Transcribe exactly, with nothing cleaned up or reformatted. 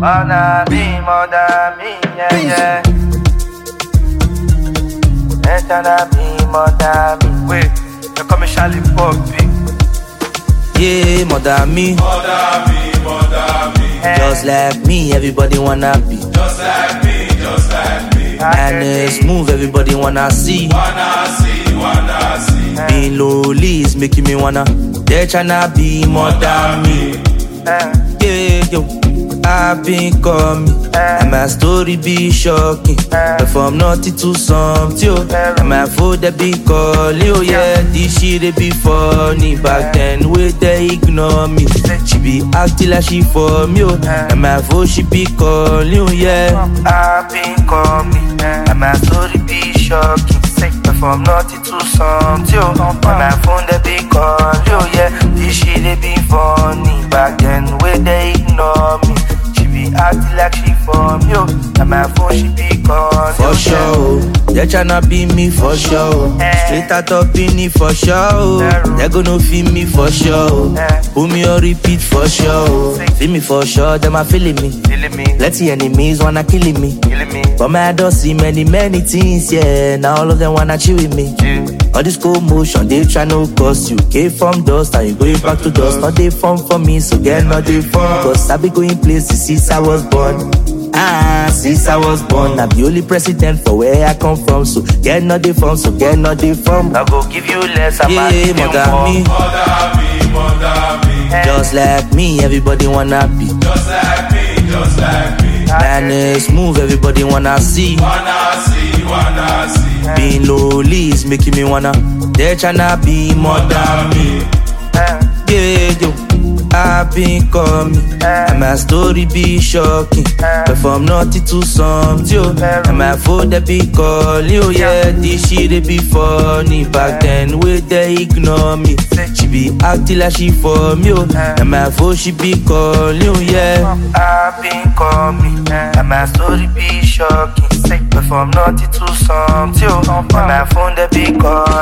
Wanna be more than me, yeah, yeah. Ain't gonna be more than me. Wait, you call me Charlie Poppy. Yeah, more than me. More than me, more than me. Just like me, everybody wanna be. Just like me, just like me. And it's move, everybody wanna see. Wanna see, wanna see. Being lonely is making me wanna. They're tryna be more than me. Yeah, yo, I've been coming. And my story be shocking. But from nothing to something, yo. And my phone they be calling, oh yeah. This shit they be funny. Back then, wait they ignore me. She be acting like she for me, oh. And my phone she be calling, oh yeah. I've been coming. And my story be shocking. But from nothing to something, yo. And my phone they be calling, oh yeah. This shit they be funny. Back then, wait they ignore me. Acting like she for me, yo. And my phone she be calling. For sure, they tryna be me for sure. Straight out of Beanie for sure. They gonna feel me for sure. Put me on repeat for sure. Feel me for sure, them are feeling me. Let the enemies wanna killing me. But my don't see many, many things, yeah. Now all of them wanna chill with me. All this cool motion, they try no cost you. Came from dust, and you going back to dust. Not they fun for me, so get not they fun. Cause I be going places since I was born. Ah, since I was born, I'm the only president for where I come from. So get not they fun, so get not they fun. I go give you less, I'm yeah, give more you than more. me. More than me, more than me. Just like me, everybody wanna be. Just like me, just like me. And it's move, everybody wanna see. Wanna see, wanna see. Being lonely is making me wanna. They're tryna be more than me. Yeah, yo, I've been coming. And my story be shocking. But from nothing to something, yo. And my phone they be calling, oh yeah. This shit they be funny. Back then, wait they ignore me. She be acting like she for me, oh. And my phone she be calling, oh yeah. I've been coming. And my story be shocking. But from nothing to something, yo. And my phone they be calling.